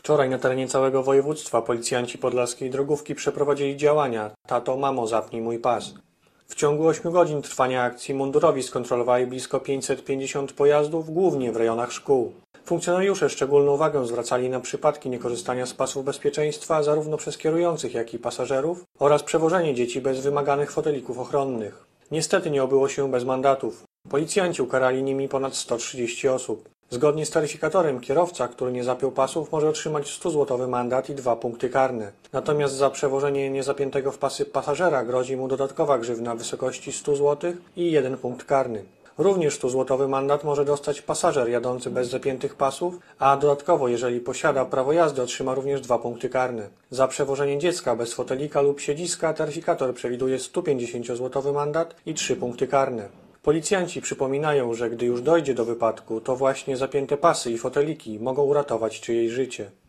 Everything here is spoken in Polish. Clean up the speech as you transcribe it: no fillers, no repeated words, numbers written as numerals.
Wczoraj na terenie całego województwa policjanci podlaskiej drogówki przeprowadzili działania „Tato, mamo, zapnij mój pas”. W ciągu 8 godzin trwania akcji mundurowi skontrolowali blisko 550 pojazdów, głównie w rejonach szkół. Funkcjonariusze szczególną uwagę zwracali na przypadki niekorzystania z pasów bezpieczeństwa zarówno przez kierujących, jak i pasażerów oraz przewożenie dzieci bez wymaganych fotelików ochronnych. Niestety nie obyło się bez mandatów. Policjanci ukarali nimi ponad 130 osób. Zgodnie z taryfikatorem kierowca, który nie zapiął pasów, może otrzymać 100-złotowy mandat i 2 punkty karne. Natomiast za przewożenie niezapiętego w pasy pasażera grozi mu dodatkowa grzywna w wysokości 100 zł i 1 punkt karny. Również 100-złotowy mandat może dostać pasażer jadący bez zapiętych pasów, a dodatkowo, jeżeli posiada prawo jazdy, otrzyma również 2 punkty karne. Za przewożenie dziecka bez fotelika lub siedziska taryfikator przewiduje 150-złotowy mandat i 3 punkty karne. Policjanci przypominają, że gdy już dojdzie do wypadku, to właśnie zapięte pasy i foteliki mogą uratować czyjeś życie.